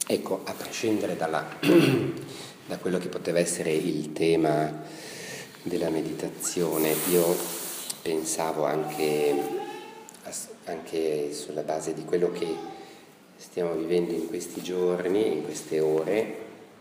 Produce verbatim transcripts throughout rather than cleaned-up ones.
ecco, a prescindere dalla, da quello che poteva essere il tema della meditazione, io pensavo anche, anche sulla base di quello che stiamo vivendo in questi giorni, in queste ore,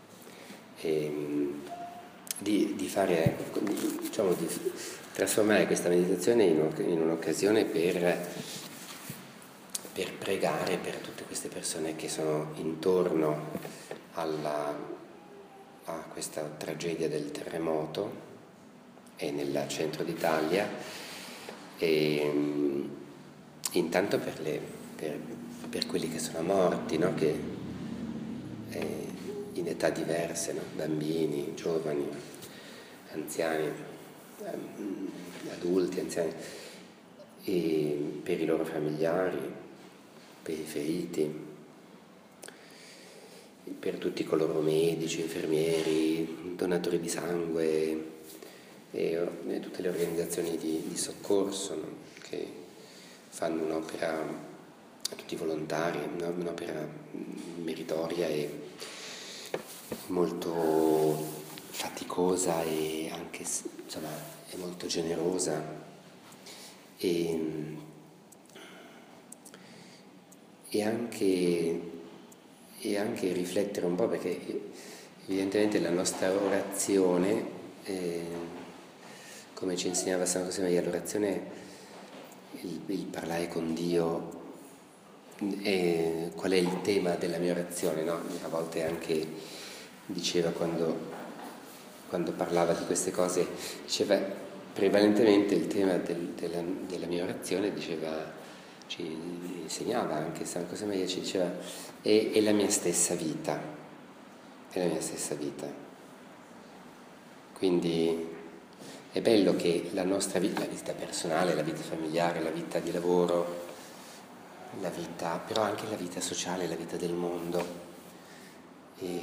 ehm, di, di fare, diciamo, di trasformare questa meditazione in, in un'occasione per, per pregare per tutte queste persone che sono intorno alla, a questa tragedia del terremoto e nel centro d'Italia, e intanto per, le, per, per quelli che sono morti, no? Che eh, in età diverse, no? Bambini, giovani, anziani, adulti, anziani, e per i loro familiari, per i feriti, per tutti coloro, medici, infermieri, donatori di sangue e, e tutte le organizzazioni di, di soccorso, no? Che fanno un'opera, tutti i volontari, no? Un'opera meritoria e molto faticosa e anche, insomma, è molto generosa, e, e anche e anche riflettere un po', perché evidentemente la nostra orazione, eh, come ci insegnava San José Maria, l'orazione, il, il parlare con Dio, eh, qual è il tema della mia orazione, no? A volte anche diceva, quando, quando parlava di queste cose, diceva prevalentemente il tema del, della, della mia orazione, diceva, ci insegnava anche San José Maria, ci diceva, è, è la mia stessa vita, è la mia stessa vita. Quindi è bello che la nostra vita, la vita personale, la vita familiare, la vita di lavoro, la vita, però anche la vita sociale, la vita del mondo. E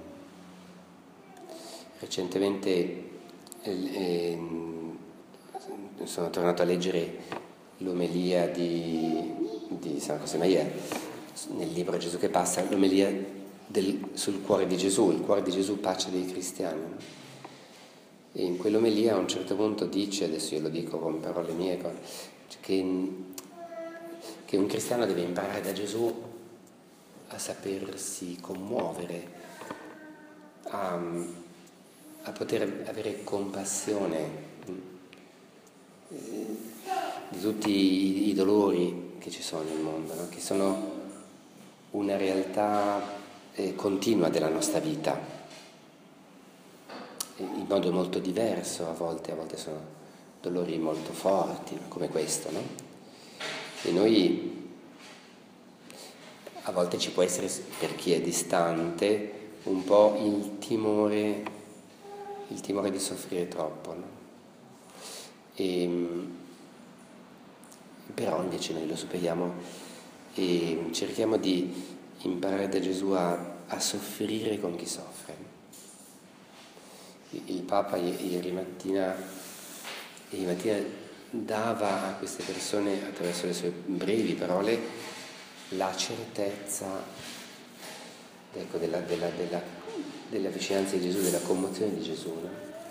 recentemente eh, sono tornato a leggere l'omelia di, di San José Maria nel libro Gesù che passa, l'omelia del, sul cuore di Gesù, il cuore di Gesù, pace dei cristiani. E in quell'omelia a un certo punto dice, adesso io lo dico con parole mie, che, che un cristiano deve imparare da Gesù a sapersi commuovere, a, a poter avere compassione di tutti i, i dolori che ci sono nel mondo, no? Che sono una realtà eh, continua della nostra vita, in modo molto diverso a volte, a volte sono dolori molto forti, come questo, no? E noi, a volte ci può essere, per chi è distante, un po' il timore, il timore di soffrire troppo, no? E, però invece noi lo superiamo e cerchiamo di imparare da Gesù a, a soffrire con chi soffre. Il Papa ieri mattina, ieri mattina dava a queste persone, attraverso le sue brevi parole, la certezza, ecco, della, della, della, della vicinanza di Gesù, della commozione di Gesù, no?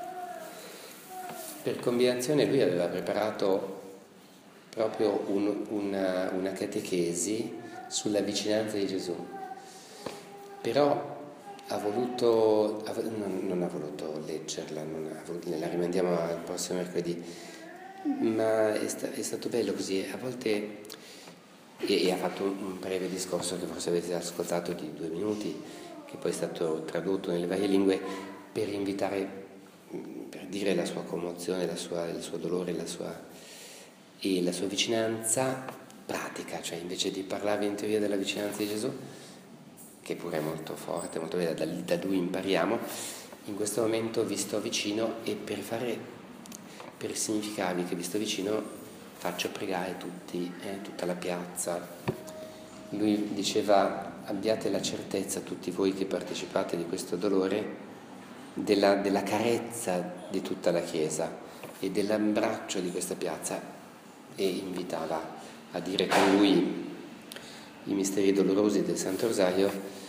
Per combinazione lui aveva preparato proprio un, una, una catechesi sulla vicinanza di Gesù, però ha voluto, ha, non, non ha voluto leggerla, non ha voluto, la rimandiamo al prossimo mercoledì, ma è, sta, è stato bello così, a volte, e, e ha fatto un, un breve discorso che forse avete ascoltato di due minuti, che poi è stato tradotto nelle varie lingue, per invitare, per dire la sua commozione, la sua, il suo dolore, la sua, e la sua vicinanza pratica, cioè invece di parlare in teoria della vicinanza di Gesù, che pure è molto forte, molto bella, da, da lui impariamo, in questo momento vi sto vicino, e per fare, per significarvi che vi sto vicino faccio pregare tutti, eh, tutta la piazza. Lui diceva: abbiate la certezza, tutti voi che partecipate di questo dolore, della, della carezza di tutta la Chiesa e dell'abbraccio di questa piazza, e invitava a dire con lui i misteri dolorosi del Santo Rosario,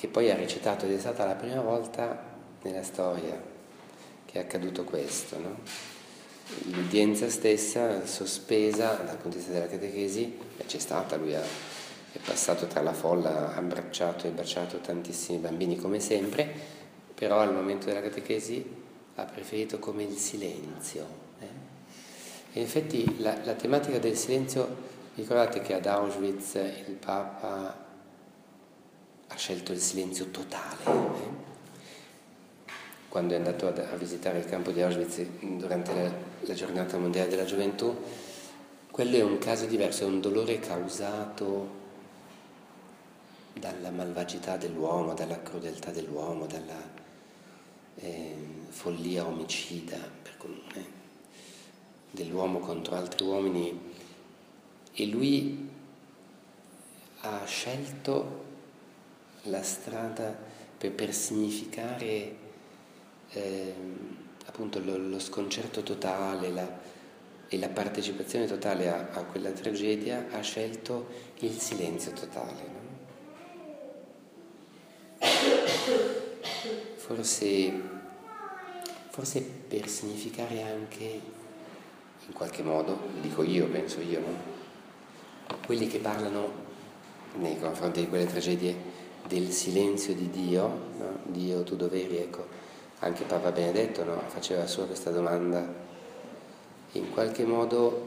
che poi ha recitato, ed è stata la prima volta nella storia che è accaduto questo, no? L'udienza stessa sospesa dal punto di vista della catechesi, e c'è stata, lui ha, è passato tra la folla, ha abbracciato e baciato tantissimi bambini come sempre, però al momento della catechesi ha preferito come il silenzio. Eh? E in effetti la, la tematica del silenzio, ricordate che ad Auschwitz il Papa ha scelto il silenzio totale, eh? Quando è andato a, a visitare il campo di Auschwitz durante la, la giornata mondiale della gioventù. Quello è un caso diverso, è un dolore causato dalla malvagità dell'uomo, dalla crudeltà dell'uomo, dalla eh, follia omicida per, eh, dell'uomo contro altri uomini, e lui ha scelto la strada per, per significare eh, appunto lo, lo sconcerto totale la, e la partecipazione totale a, a quella tragedia. Ha scelto il silenzio totale, no? Forse, forse per significare anche, in qualche modo, dico io, penso io, no? Quelli che parlano nei confronti di quelle tragedie del silenzio di Dio, no? Dio, tu dov'eri? Ecco, anche Papa Benedetto, no? Faceva sua questa domanda. In qualche modo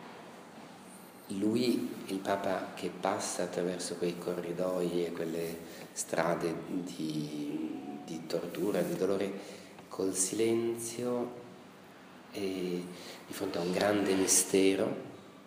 lui, il Papa che passa attraverso quei corridoi e quelle strade di, di tortura, di dolore, col silenzio e di fronte a un grande mistero,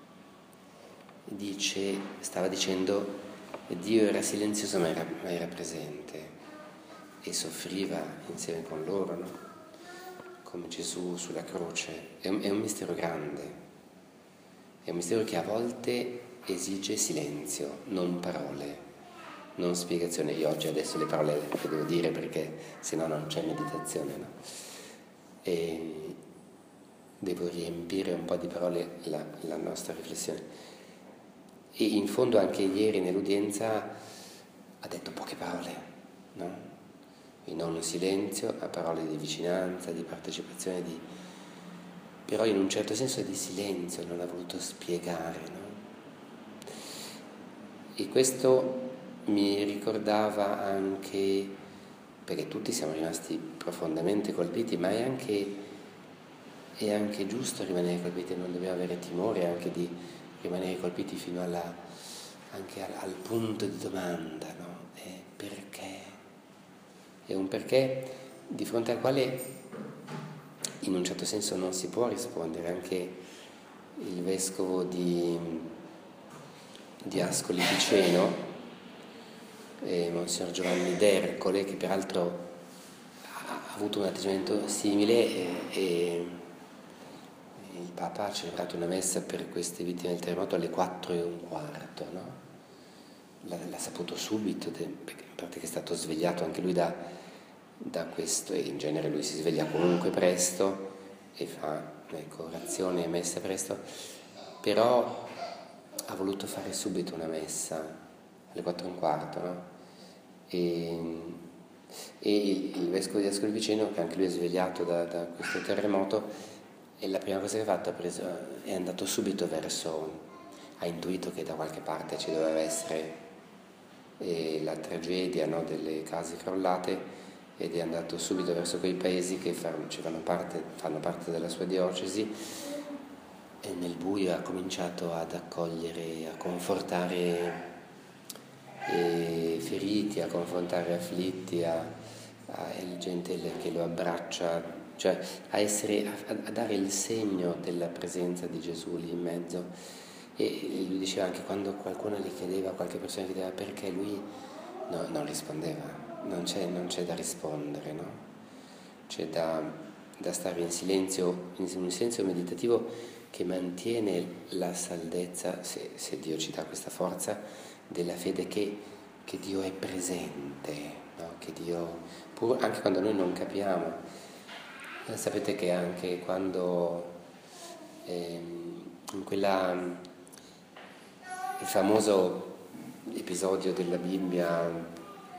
dice, stava dicendo, Dio era silenzioso ma era, ma era presente e soffriva insieme con loro, no? Come Gesù sulla croce. È un, è un mistero grande, è un mistero che a volte esige silenzio, non parole, non spiegazione. Io oggi adesso le parole le devo dire perché sennò non c'è meditazione, no? E devo riempire un po' di parole la, la nostra riflessione. E in fondo anche ieri nell'udienza ha detto poche parole, no? In un silenzio, a parole di vicinanza, di partecipazione, di... però in un certo senso di silenzio, non ha voluto spiegare, no? E questo mi ricordava anche, perché tutti siamo rimasti profondamente colpiti, ma è anche, è anche giusto rimanere colpiti, non dobbiamo avere timore anche di rimanere colpiti fino alla, anche al, al punto di domanda, no? E perché? È un perché di fronte al quale in un certo senso non si può rispondere. Anche il vescovo di, di Ascoli Piceno, eh, Monsignor Giovanni D'Ercole, che peraltro ha avuto un atteggiamento simile, e, e il Papa ha celebrato una messa per queste vittime del terremoto alle quattro e un quarto, no? L'ha, l'ha saputo subito, perché in pratica è stato svegliato anche lui da, da questo, e in genere lui si sveglia comunque presto e fa, ecco, orazione e messa presto, però ha voluto fare subito una messa alle quattro e un quarto, no? E, e il, il vescovo di Ascoli Piceno, che anche lui è svegliato da, da questo terremoto, e la prima cosa che ha fatto, ha preso, è andato subito verso, ha intuito che da qualche parte ci doveva essere eh, la tragedia, no, delle case crollate, ed è andato subito verso quei paesi che fanno, ci fanno, parte, fanno parte della sua diocesi, e nel buio ha cominciato ad accogliere, a confortare eh, feriti, a confortare afflitti, a, a gente che lo abbraccia, cioè a, essere, a, a dare il segno della presenza di Gesù lì in mezzo. E lui diceva anche, quando qualcuno gli chiedeva, qualche persona gli chiedeva perché, lui no, non rispondeva, non c'è, non c'è da rispondere, no? C'è da, da stare in silenzio, in un silenzio meditativo che mantiene la saldezza, se, se Dio ci dà questa forza, della fede che, che Dio è presente, no? Che Dio, pur, anche quando noi non capiamo. Eh, sapete che anche quando eh, in quella il famoso episodio della Bibbia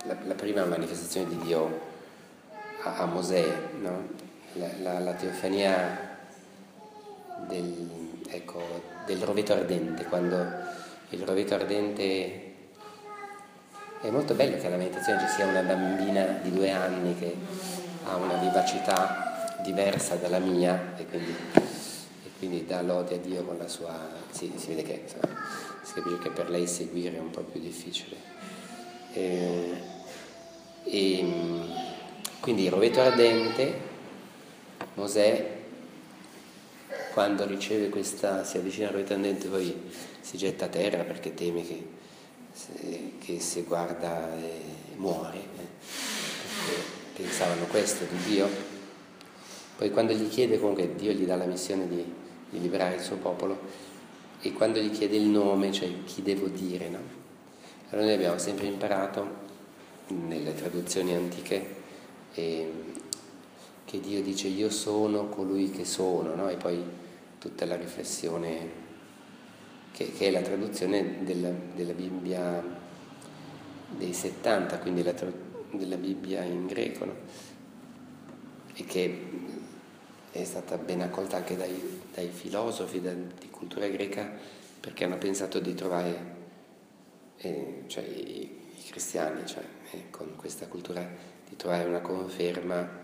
la, la prima manifestazione di Dio a, a Mosè, no? la, la, la teofania del, ecco, del roveto ardente, quando il roveto ardente è molto bello che alla meditazione ci sia una bambina di due anni che ha una vivacità diversa dalla mia e quindi, e quindi dà lode a Dio con la sua... Sì, si vede che insomma, si capisce che per lei seguire è un po' più difficile. E, e, quindi il roveto ardente, Mosè, quando riceve questa, si avvicina al roveto ardente, poi si getta a terra perché teme che se, che se guarda eh, muore, eh, perché pensavano questo di Dio. Poi quando gli chiede, comunque Dio gli dà la missione di, di liberare il suo popolo, e quando gli chiede il nome, cioè chi devo dire, no? Allora noi abbiamo sempre imparato nelle traduzioni antiche eh, che Dio dice io sono colui che sono, no? E poi tutta la riflessione che, che è la traduzione della, della Bibbia dei settanta, quindi la tra, della Bibbia in greco, no? E che è stata ben accolta anche dai, dai filosofi da, di cultura greca, perché hanno pensato di trovare, eh, cioè i, i cristiani, cioè eh, con questa cultura, di trovare una conferma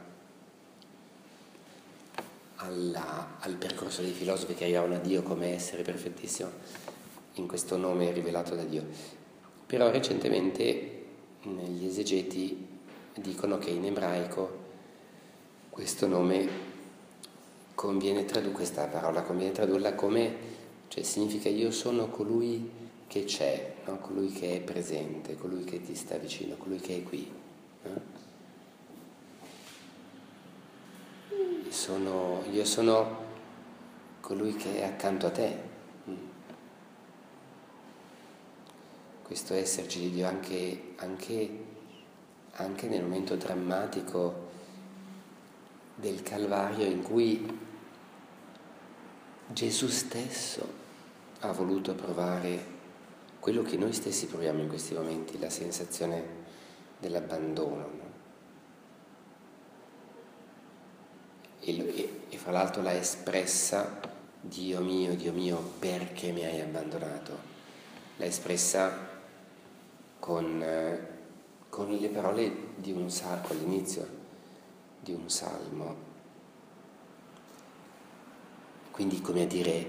alla, al percorso dei filosofi che arrivavano a Dio come essere perfettissimo in questo nome rivelato da Dio. Però recentemente gli esegeti dicono che in ebraico questo nome conviene tradurre, questa parola conviene tradurla come, cioè significa io sono colui che c'è, no? Colui che è presente, colui che ti sta vicino, colui che è qui. No? Sono, io sono colui che è accanto a te. Questo esserci di Dio anche, anche, anche nel momento drammatico del Calvario, in cui Gesù stesso ha voluto provare quello che noi stessi proviamo in questi momenti, la sensazione dell'abbandono, no? E, e, e fra l'altro l'ha espressa: Dio mio, Dio mio, perché mi hai abbandonato? L'ha espressa con, eh, con le parole di un salmo, all'inizio di un salmo. Quindi, come a dire,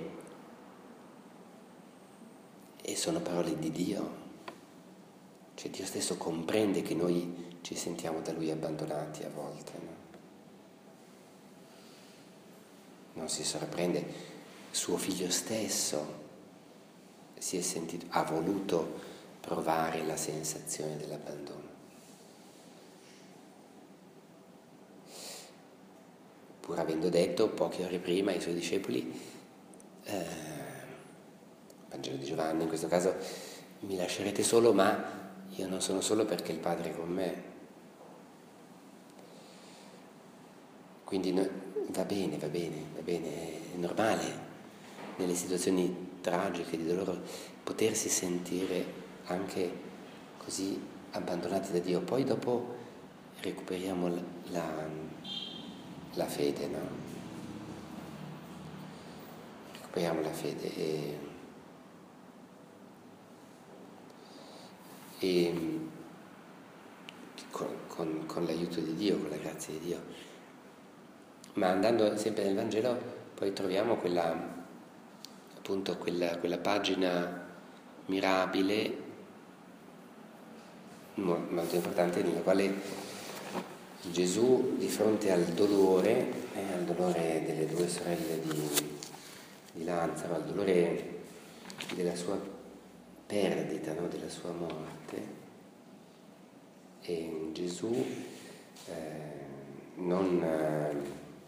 e sono parole di Dio, cioè Dio stesso comprende che noi ci sentiamo da Lui abbandonati a volte, no? Non si sorprende, suo figlio stesso si è sentito, ha voluto provare la sensazione dell'abbandono. Pur avendo detto poche ore prima ai suoi discepoli, eh, Vangelo di Giovanni in questo caso, mi lascerete solo, ma io non sono solo perché il Padre è con me. Quindi no, va bene, va bene, va bene, è normale nelle situazioni tragiche di dolore potersi sentire anche così abbandonati da Dio. Poi dopo recuperiamo la, la, la fede, no? Recuperiamo la fede e, e con, con, con l'aiuto di Dio, con la grazia di Dio. Ma andando sempre nel Vangelo poi troviamo quella, appunto quella, quella pagina mirabile, molto importante, nella quale Gesù, di fronte al dolore, eh, al dolore delle due sorelle di, di Lazzaro, al dolore della sua perdita, no? Della sua morte, e Gesù eh, non, eh,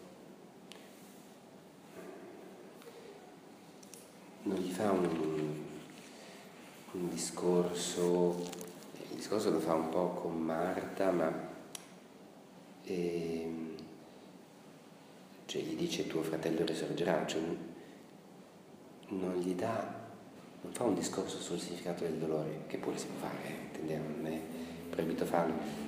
non gli fa un, un discorso. Il discorso lo fa un po' con Marta, ma eh, cioè gli dice tuo fratello risorgerà, cioè non gli dà, non fa un discorso sul significato del dolore, che pure si può fare, intendiamo, non è proibito farlo.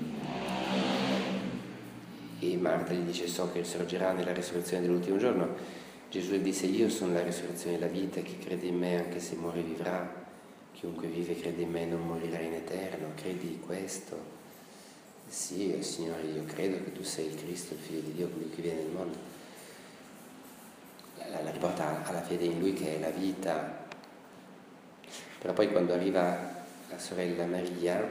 E Marta gli dice: so che risorgerà nella risurrezione dell'ultimo giorno. Gesù le disse: io sono la risurrezione e la vita, chi crede in me anche se muore vivrà, chiunque vive e crede in me non morirà in eterno. Credi questo? Sì, Signore, io credo che tu sei il Cristo, il Figlio di Dio, colui che viene nel mondo. La, la riporta alla fede in Lui che è la vita. Però poi quando arriva la sorella Maria,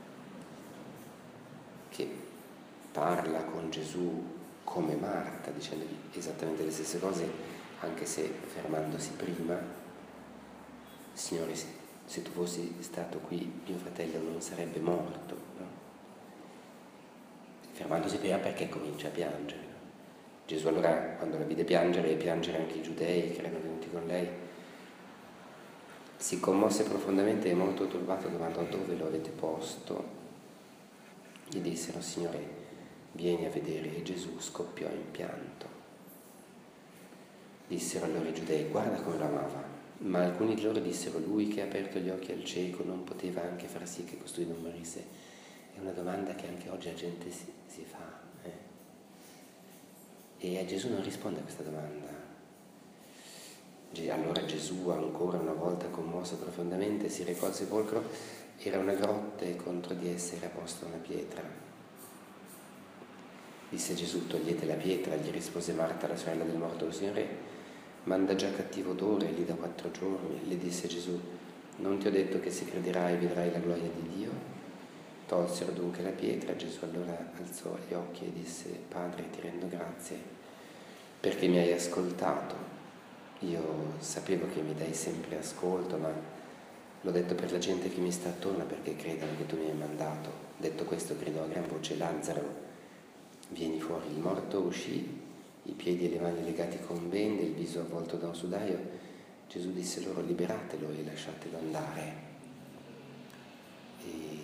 che parla con Gesù come Marta, dicendogli esattamente le stesse cose, anche se fermandosi prima: Signore, se, se tu fossi stato qui, mio fratello non sarebbe morto, no? Fermandosi prima perché comincia a piangere. Gesù allora, quando la vide piangere, e piangere anche i giudei che erano venuti con lei, si commosse profondamente e molto turbato domandò: dove lo avete posto? Gli dissero: Signore, vieni a vedere. E Gesù scoppiò in pianto. Dissero allora i giudei: guarda come lo amava. Ma alcuni di loro dissero: lui che ha aperto gli occhi al cieco non poteva anche far sì che costui non morisse? È una domanda che anche oggi la gente si, si fa. Eh? E a Gesù non risponde a questa domanda. Allora Gesù, ancora una volta commosso profondamente, si recò al sepolcro. Era una grotta e contro di essa era posta una pietra. Disse Gesù: togliete la pietra. Gli rispose Marta, la sorella del morto: Signore, manda già cattivo odore, lì da quattro giorni. Le disse Gesù: non ti ho detto che se crederai vedrai la gloria di Dio? Tolsero dunque la pietra. Gesù allora alzò gli occhi e disse: Padre, ti rendo grazie perché mi hai ascoltato. Io sapevo che mi dai sempre ascolto, ma l'ho detto per la gente che mi sta attorno, perché credono che tu mi hai mandato. Detto questo, gridò a gran voce: Lazzaro, vieni fuori. Il morto uscì, i piedi e le mani legati con bende, il viso avvolto da un sudario. Gesù disse loro: liberatelo e lasciatelo andare. E,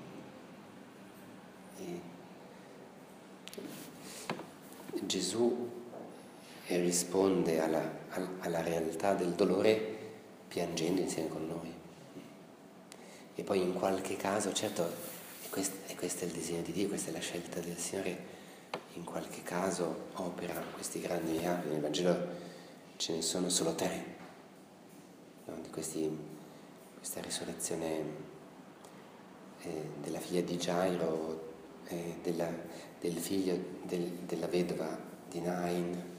e Gesù risponde alla, alla realtà del dolore piangendo insieme con noi. E poi in qualche caso, certo, e questo, e questo è il disegno di Dio, questa è la scelta del Signore, in qualche caso opera questi grandi miracoli. Nel Vangelo ce ne sono solo tre, no? Di questi, questa risurrezione eh, della figlia di Gairo, eh, della, del figlio del, della vedova di Nain.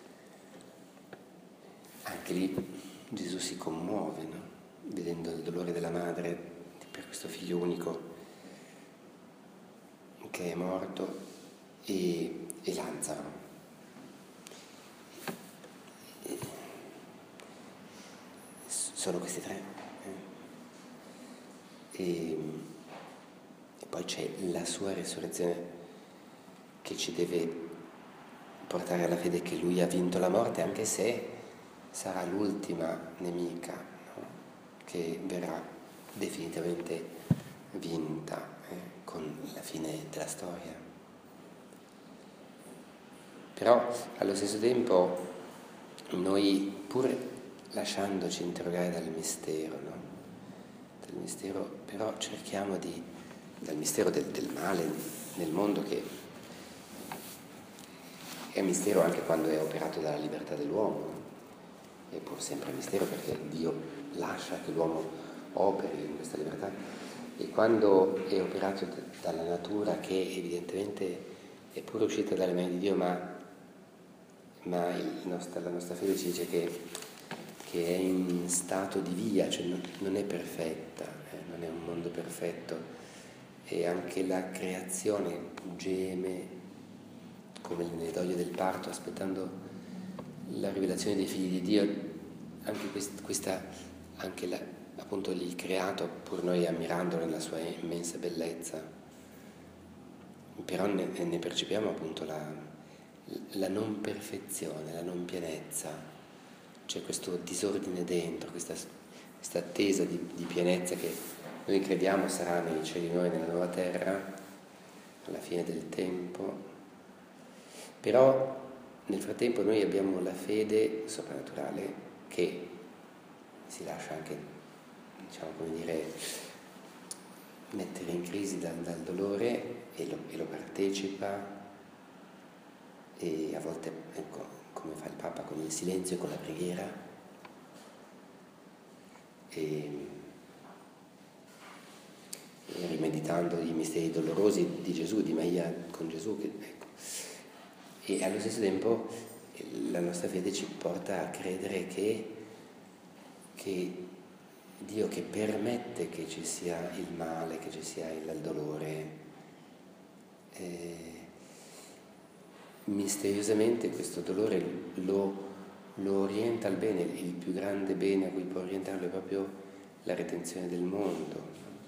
Anche lì Gesù si commuove, no? Vedendo il dolore della madre per questo figlio unico che è morto, e, e Lazzaro. E, sono questi tre. Eh? E, e poi c'è la sua risurrezione che ci deve portare alla fede che lui ha vinto la morte, anche se sarà l'ultima nemica, no? Che verrà definitivamente vinta eh, con la fine della storia. Però allo stesso tempo noi, pur lasciandoci interrogare dal mistero, no? Dal mistero, però cerchiamo di, dal mistero del, del male nel mondo, che è mistero anche quando è operato dalla libertà dell'uomo, è pur sempre mistero perché Dio lascia che l'uomo operi in questa libertà, e quando è operato d- dalla natura, che evidentemente è pure uscita dalle mani di Dio, ma, ma il nostra, la nostra fede ci dice che, che è in stato di via, cioè non, non è perfetta, eh, non è un mondo perfetto, e anche la creazione geme come nel doglio del parto, aspettando la rivelazione dei figli di Dio. Anche quest, questa, anche la, appunto il creato, pur noi ammirandolo nella sua immensa bellezza, però ne, ne percepiamo appunto la, la non perfezione, la non pienezza. C'è questo disordine dentro, questa, questa attesa di, di pienezza che noi crediamo sarà nei cieli nuovi, nella nuova terra, alla fine del tempo. Però nel frattempo noi abbiamo la fede soprannaturale che si lascia anche, diciamo, come dire, mettere in crisi dal, dal dolore e lo, e lo partecipa, e a volte, ecco, come fa il Papa, con il silenzio e con la preghiera, e, e rimeditando i misteri dolorosi di Gesù, di Maria con Gesù, che, ecco. E allo stesso tempo la nostra fede ci porta a credere che, che Dio, che permette che ci sia il male, che ci sia il dolore, eh, misteriosamente questo dolore lo, lo orienta al bene. Il più grande bene a cui può orientarlo è proprio la redenzione del mondo.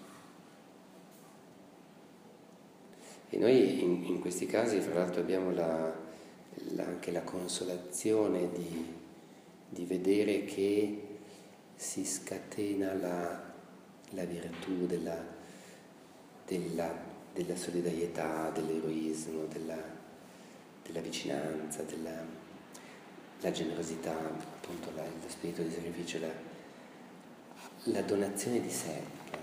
E noi in, in questi casi, fra l'altro, abbiamo la, la, anche la consolazione di, di vedere che si scatena la, la virtù della, della, della solidarietà, dell'eroismo, della, della vicinanza, della la generosità, appunto la, lo spirito di sacrificio, la, la donazione di sé.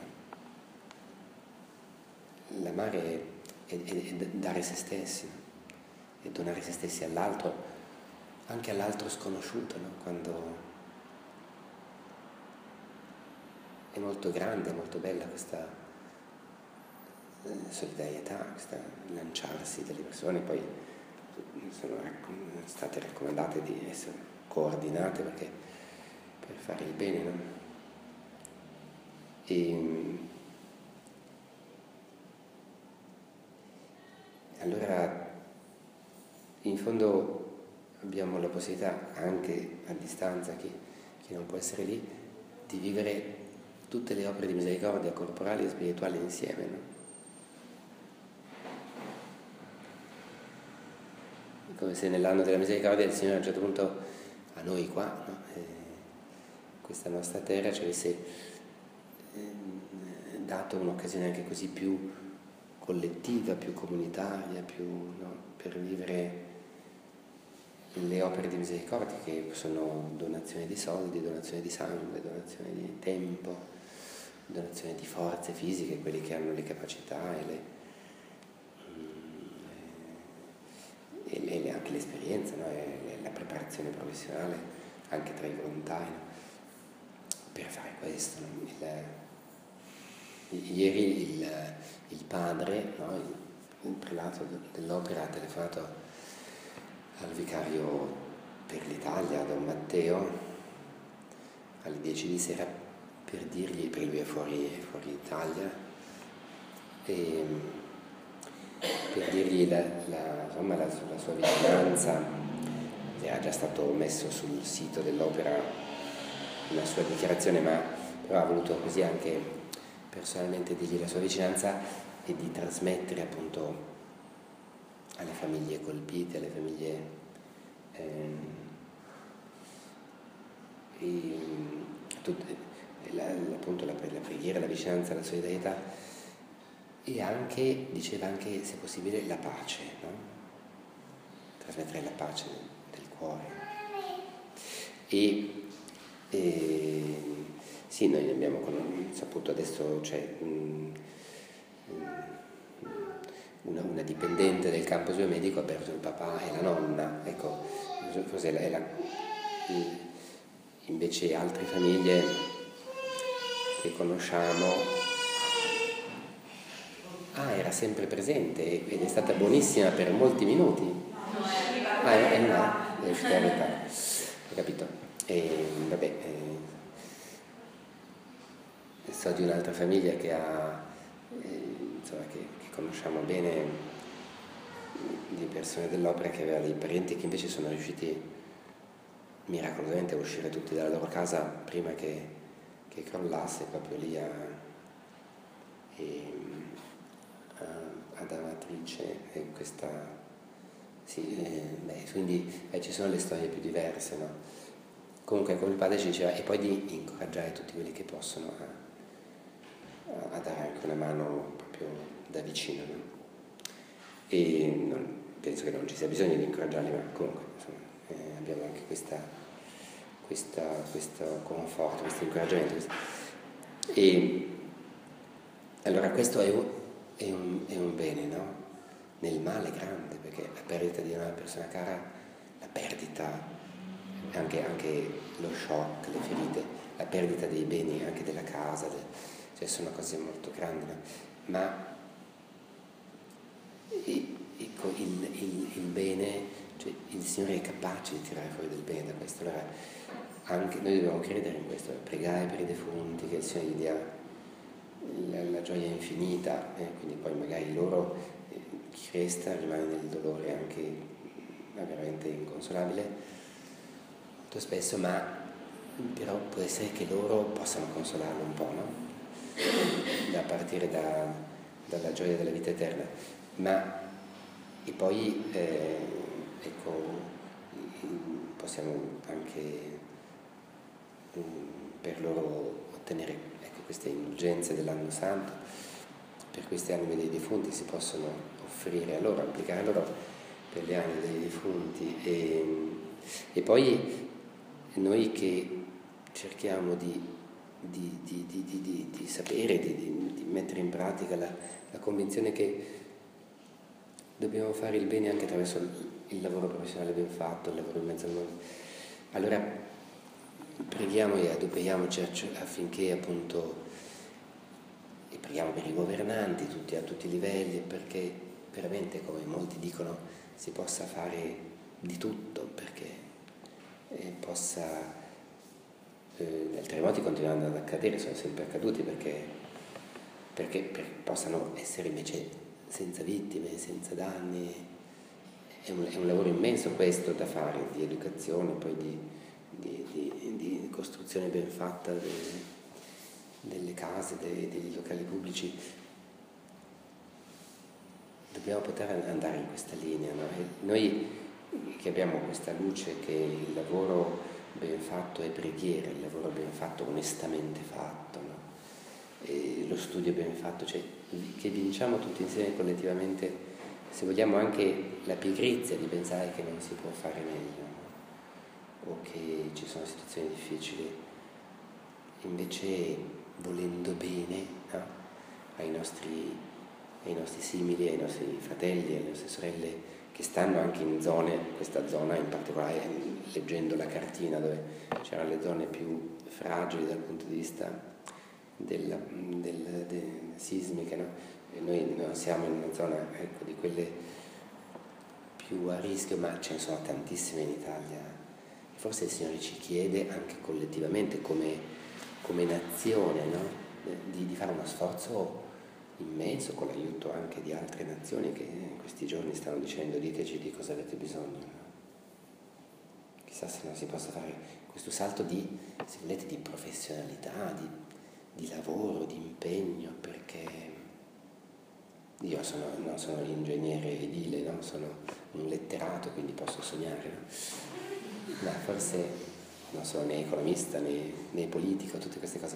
L'amare è, è, è dare se stessi, e donare se stessi all'altro, anche all'altro sconosciuto, no? Quando è molto grande, è molto bella questa solidarietà, questa lanciarsi delle persone. Poi sono state raccomandate di essere coordinate perché per fare il bene, no? E allora in fondo abbiamo la possibilità, anche a distanza, chi, chi non può essere lì, di vivere tutte le opere di misericordia corporali e spirituali insieme, no? Come se nell'anno della misericordia il Signore a un certo punto a noi qua, no? eh, questa nostra terra, ci avesse eh, dato un'occasione anche così più collettiva, più comunitaria, più, no? per vivere le opere di misericordia, che sono donazioni di soldi, donazioni di sangue, donazioni di tempo, donazione di forze fisiche, quelli che hanno le capacità e, le, e, le, e anche l'esperienza, no? E le, la preparazione professionale anche tra i volontari, no? Per fare questo, no? il, ieri il, il padre, no? il, il prelato dell'opera ha telefonato al vicario per l'Italia, Don Matteo, alle dieci di sera, per dirgli, perché lui è fuori, è fuori Italia, e per dirgli la, la, insomma, la, la sua vicinanza. Era già stato messo sul sito dell'opera una sua dichiarazione, ma però ha voluto così anche personalmente dirgli la sua vicinanza e di trasmettere appunto alle famiglie colpite, alle famiglie ehm, e, tutte, la, appunto la, la preghiera, la vicinanza, la solidarietà, e anche, diceva anche, se possibile, la pace, no? Trasmettere la pace del cuore. E, e sì, noi abbiamo saputo adesso, c'è un, una, una dipendente del campo biomedico ha perso il papà e la nonna, ecco, forse è la, invece altre famiglie che conosciamo. Ah, era sempre presente ed è stata buonissima per molti minuti. Ah, è una, è uscita in realtà, ho capito. E vabbè, eh, so di un'altra famiglia che ha, eh, insomma, che, che conosciamo bene, di persone dell'opera, che aveva dei parenti che invece sono riusciti miracolosamente a uscire tutti dalla loro casa prima che, che crollasse, proprio lì a, e, a, ad Amatrice, e questa, sì, eh, beh, quindi eh, ci sono le storie più diverse, no? Comunque, come il padre ci diceva, e poi di incoraggiare tutti quelli che possono a, a, a dare anche una mano proprio da vicino, no? E non, penso che non ci sia bisogno di incoraggiarli, ma comunque insomma, eh, abbiamo anche questa, questa, questo conforto, questo incoraggiamento. Questo. E, Allora questo è un, è un, è un bene, no? Nel male grande, perché la perdita di una persona cara, la perdita, anche, anche lo shock, le ferite, la perdita dei beni, anche della casa, de, cioè sono cose molto grandi, no? Ma ecco, il, il, il bene, cioè il Signore è capace di tirare fuori del bene da questo. Allora anche noi dobbiamo credere in questo, pregare per i defunti, che il Signore gli dia la, la gioia infinita, eh, quindi poi magari loro, eh, chi resta rimane nel dolore anche eh, veramente inconsolabile molto spesso, ma però può essere che loro possano consolarlo un po', no? Da partire da, dalla gioia della vita eterna, ma e poi eh, ecco, possiamo anche per loro ottenere, ecco, queste indulgenze dell'anno santo, per queste anime dei defunti si possono offrire a loro, applicare a loro per le anime dei defunti, e, e poi noi che cerchiamo di, di, di, di, di, di, di sapere, di, di, di mettere in pratica la, la convinzione che dobbiamo fare il bene anche attraverso il, il lavoro professionale ben fatto, il lavoro in mezzo al mondo. Allora preghiamo e adoperiamoci affinché appunto, e preghiamo per i governanti tutti, a tutti i livelli, perché veramente, come molti dicono, si possa fare di tutto perché eh, possa eh, i terremoti continuano ad accadere, sono sempre accaduti, perché, perché per, possano essere invece senza vittime, senza danni. È un, è un lavoro immenso questo da fare, di educazione, poi di Di, di, di costruzione ben fatta delle, delle case, dei, dei locali pubblici. Dobbiamo poter andare in questa linea, no? E noi che abbiamo questa luce che il lavoro ben fatto è preghiera, il lavoro ben fatto onestamente fatto, no? E lo studio ben fatto, cioè che vinciamo tutti insieme collettivamente, se vogliamo, anche la pigrizia di pensare che non si può fare meglio, o che ci sono situazioni difficili, invece volendo bene, no? ai, nostri, ai nostri simili, ai nostri fratelli, alle nostre sorelle che stanno anche in zone, questa zona in particolare, leggendo la cartina dove c'erano le zone più fragili dal punto di vista della, del, del, sismiche, no? E noi non siamo in una zona, ecco, di quelle più a rischio, ma ce ne sono tantissime in Italia. Forse il Signore ci chiede anche collettivamente, come, come nazione, no? di, di fare uno sforzo immenso, con l'aiuto anche di altre nazioni che in questi giorni stanno dicendo: diteci di cosa avete bisogno. No? Chissà se non si possa fare questo salto di, se volete, di professionalità, di, di lavoro, di impegno, perché io sono, non sono l'ingegnere edile, no? Sono un letterato, quindi posso sognare, no? Ma forse non sono né economista né, né politico, tutte queste cose,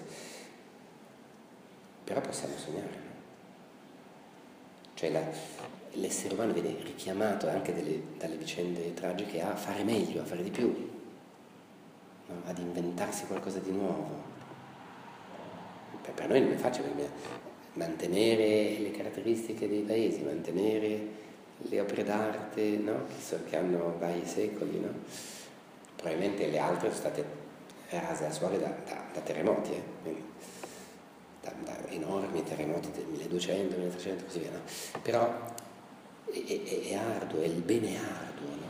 però possiamo sognare, no? Cioè la, l'essere umano viene richiamato anche delle, dalle vicende tragiche a fare meglio, a fare di più, no? Ad inventarsi qualcosa di nuovo. Per, per noi non è facile, perché mantenere le caratteristiche dei paesi, mantenere le opere d'arte, no? che, so, che hanno vari secoli, no? Probabilmente le altre sono state rase al suolo da, da, da terremoti, eh? Quindi, da, da enormi terremoti del milleduecento, milletrecento, così via, no? Però è, è, è arduo, è il bene arduo, no?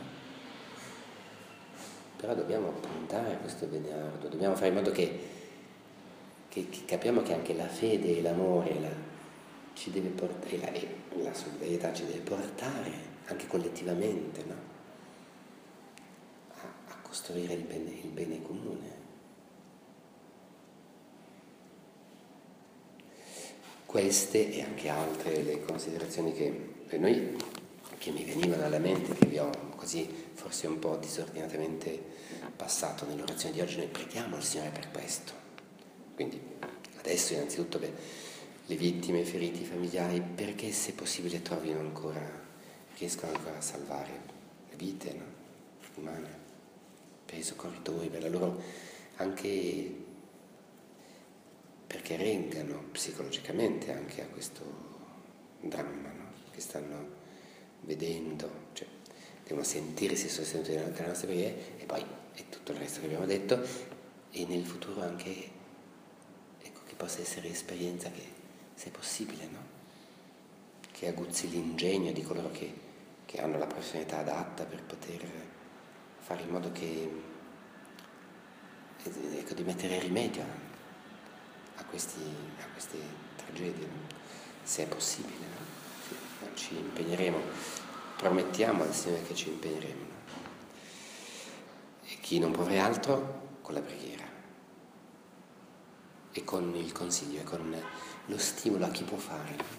Però dobbiamo puntare a questo bene arduo, dobbiamo fare in modo che, che, che capiamo che anche la fede e l'amore la, ci deve portare, e la, e la solidarietà ci deve portare anche collettivamente, no? Costruire il bene, il bene comune. Queste e anche altre le considerazioni che per noi, che mi venivano alla mente, che vi ho così forse un po' disordinatamente passato nell'orazione di oggi, noi preghiamo il Signore per questo. Quindi adesso innanzitutto per le vittime, i feriti, i familiari, perché se possibile trovino ancora, riescono ancora a salvare le vite, no? umane, per i soccorritori, per la loro anche perché reggano psicologicamente anche a questo dramma, no? Che stanno vedendo, cioè devono sentirsi sostenuti dalle nostre preghiere, e poi è tutto il resto che abbiamo detto, e nel futuro anche, ecco, che possa essere esperienza che, se è possibile, no? Che aguzzi l'ingegno di coloro che, che hanno la professionalità adatta per poter fare in modo che, ecco, di mettere rimedio a, questi, a queste tragedie, no? Se è possibile, no? Sì, ci impegneremo, promettiamo al Signore che ci impegneremo, no? E chi non può fare altro, con la preghiera e con il consiglio e con lo stimolo a chi può fare, no?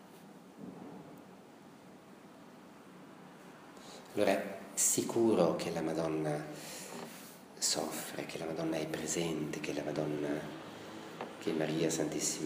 Allora, sicuro che la Madonna soffre, che la Madonna è presente, che la Madonna, che Maria Santissima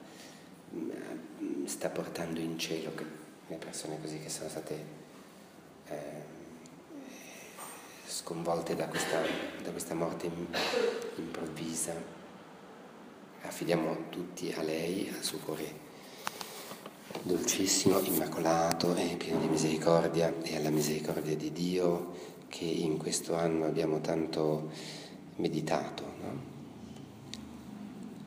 sta portando in cielo le persone così che sono state eh, sconvolte da questa, da questa morte improvvisa. Affidiamo tutti a lei, al suo cuore dolcissimo, immacolato e pieno di misericordia, e alla misericordia di Dio che in questo anno abbiamo tanto meditato, no?